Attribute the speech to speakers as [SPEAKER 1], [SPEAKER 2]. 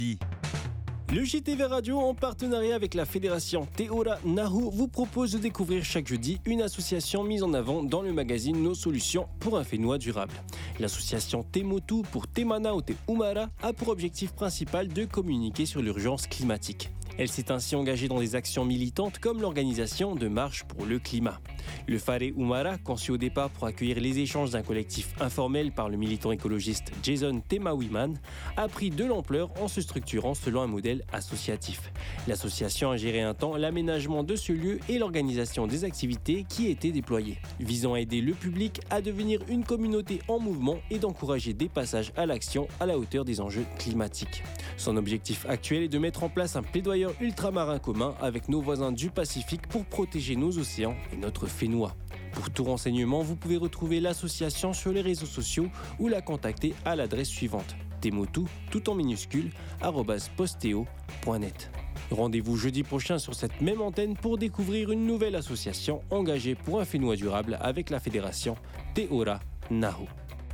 [SPEAKER 1] Le JTV Radio, en partenariat avec la fédération Teora Nahu, vous propose de découvrir chaque jeudi une association mise en avant dans le magazine Nos Solutions pour un Fénois durable. L'association Temotu pour Temana ou Te Umara a pour objectif principal de communiquer sur l'urgence climatique. Elle s'est ainsi engagée dans des actions militantes comme l'organisation de marches pour le climat. Le Fare Umara, conçu au départ pour accueillir les échanges d'un collectif informel par le militant écologiste Jason Temawiman, a pris de l'ampleur en se structurant selon un modèle associatif. L'association a géré un temps l'aménagement de ce lieu et l'organisation des activités qui étaient déployées, visant à aider le public à devenir une communauté en mouvement et d'encourager des passages à l'action à la hauteur des enjeux climatiques. Son objectif actuel est de mettre en place un plaidoyer ultramarin commun avec nos voisins du Pacifique pour protéger nos océans et notre Fénois. Pour tout renseignement, vous pouvez retrouver l'association sur les réseaux sociaux ou la contacter à l'adresse suivante: temotu, tout en minuscule, @posteo.net. Rendez-vous jeudi prochain sur cette même antenne pour découvrir une nouvelle association engagée pour un Fénois durable avec la fédération Teora Nahu.